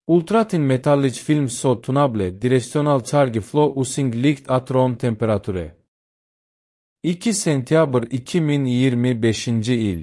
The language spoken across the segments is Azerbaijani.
Ultratin metallic film so tunable directional charge flow using light at room temperature. 2 sentyabr 2025 il.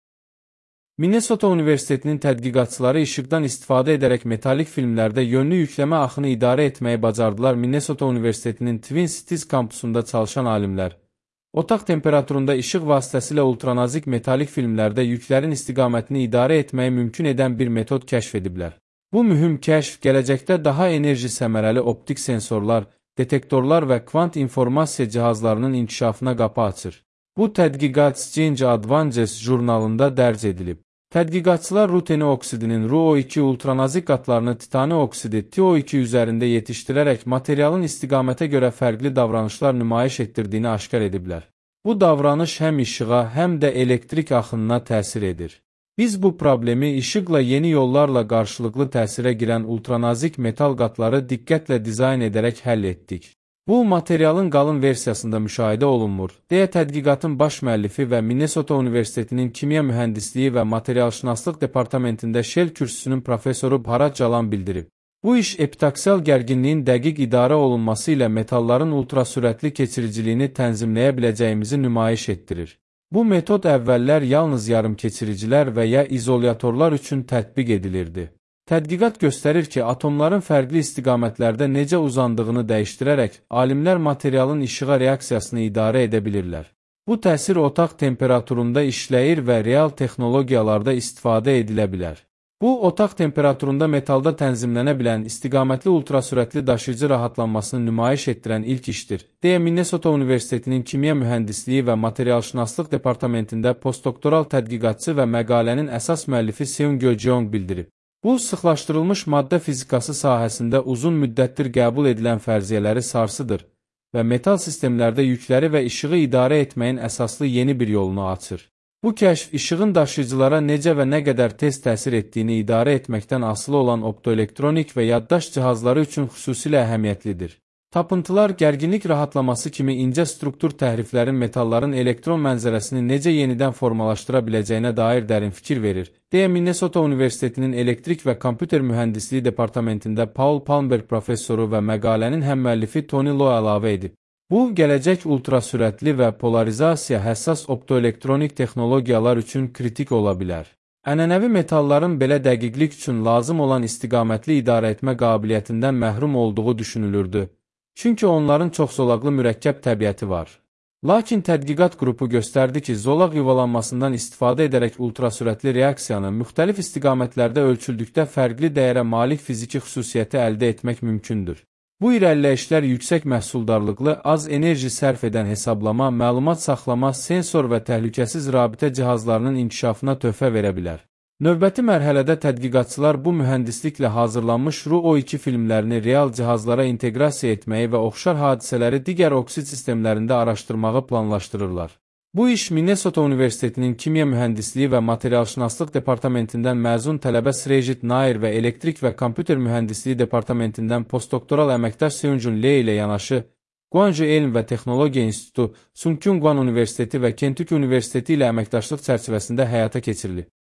Minnesota Universitetinin tədqiqatçıları işıqdan istifadə edərək metalik filmlərdə yönlü yükləmə axını idarə etməyi bacardılar. Minnesota Universitetinin Twin Cities kampusunda çalışan alimlər, otaq temperaturunda işıq vasitəsilə ultranazik metalik filmlərdə yüklərin istiqamətini idarə etməyi mümkün edən bir metod kəşf ediblər. Bu mühüm kəşf gələcəkdə daha enerji səmərəli optik sensorlar, detektorlar və kvant informasiya cihazlarının inkişafına qapı açır. Bu tədqiqat Science Advances jurnalında dərc edilib. Tədqiqatçılar ruteni oksidinin RuO2 ultranazik qatlarını titani oksidi TiO2 üzərində yetişdirərək materialın istiqamətə görə fərqli davranışlar nümayiş etdirdiyini aşkar ediblər. Bu davranış həm işığa, həm də elektrik axınına təsir edir. Biz bu problemi işıqla yeni yollarla qarşılıqlı təsirə girən ultranazik metal qatları diqqətlə dizayn edərək həll etdik. Bu, materialın qalın versiyasında müşahidə olunmur, deyə tədqiqatın baş müəllifi və Minnesota Universitetinin Kimya Mühəndisliyi və Materialşünaslıq Departamentində Shell kürsüsünün professoru Bharat Jalan bildirib. Bu iş epitaksial gərginliyin dəqiq idarə olunması ilə metalların ultrasürətli keçiriciliyini tənzimləyə biləcəyimizi nümayiş etdirir. Bu metod əvvəllər yalnız yarım keçiricilər və ya izolyatorlar üçün tətbiq edilirdi. Tədqiqat göstərir ki, atomların fərqli istiqamətlərdə necə uzandığını dəyişdirərək, alimlər materialın işığa reaksiyasını idarə edə bilirlər. Bu təsir otaq temperaturunda işləyir və real texnologiyalarda istifadə edilə bilər. Bu, otaq temperaturunda metalda tənzimlənə bilən istiqamətli ultrasürətli daşıyıcı rahatlanmasını nümayiş etdirən ilk işdir, deyə Minnesota Universitetinin Kimya Mühəndisliyi və Materialşünaslıq Departamentində postdoktoral tədqiqatçı və məqalənin əsas müəllifi Seung-Go Jeong bildirib. Bu, sıxlaşdırılmış maddə fizikası sahəsində uzun müddətdir qəbul edilən fərziyyələri sarsıdır və metal sistemlərdə yükləri və işığı idarə etməyin əsaslı yeni bir yolunu açır. Bu kəşf, işığın daşıyıcılara necə və nə qədər tez təsir etdiyini idarə etməkdən asılı olan optoelektronik və yaddaş cihazları üçün xüsusilə əhəmiyyətlidir. Tapıntılar, gərginlik rahatlaması kimi incə struktur təhriflərin metalların elektron mənzərəsini necə yenidən formalaşdıra biləcəyinə dair dərin fikir verir, deyə Minnesota Universitetinin Elektrik və Kompüter Mühəndisliyi Departamentində Paul Palmberg professoru və məqalənin həmmüəllifi Tony Low əlavə edib. Bu, gələcək ultrasürətli və polarizasiya həssas optoelektronik texnologiyalar üçün kritik ola bilər. Ənənəvi metalların belə dəqiqlik üçün lazım olan istiqamətli idarə etmə qabiliyyətindən məhrum olduğu düşünülürdü. Çünki onların çox zolaqlı mürəkkəb təbiəti var. Lakin tədqiqat qrupu göstərdi ki, zolaq yuvalanmasından istifadə edərək ultrasürətli reaksiyanı müxtəlif istiqamətlərdə ölçüldükdə fərqli dəyərə malik fiziki xüsusiyyəti əldə etmək mümkündür. Bu irəliləyişlər yüksək məhsuldarlıqlı, az enerji sərf edən hesablama, məlumat saxlama, sensor və təhlükəsiz rabitə cihazlarının inkişafına töhfə verə bilər. Növbəti mərhələdə tədqiqatçılar bu mühəndisliklə hazırlanmış RuO2 filmlərini real cihazlara inteqrasiya etməyi və oxşar hadisələri digər oksid sistemlərində araşdırmağı planlaşdırırlar. Bu iş Minnesota Universitetinin Kimya Mühəndisliyi və Materialşünaslıq Departamentindən məzun tələbə Srejit Nair və Elektrik və Kompüter Mühəndisliyi Departamentindən postdoktoral əməkdaş Seung-Jun Lee ilə yanaşı, Guangzhou Elm və Texnologiya İnstitutu, Sungkyunkwan Universiteti və Kentucky Universiteti ilə əməkdaşlıq çərçivəsində həyata keçirilib.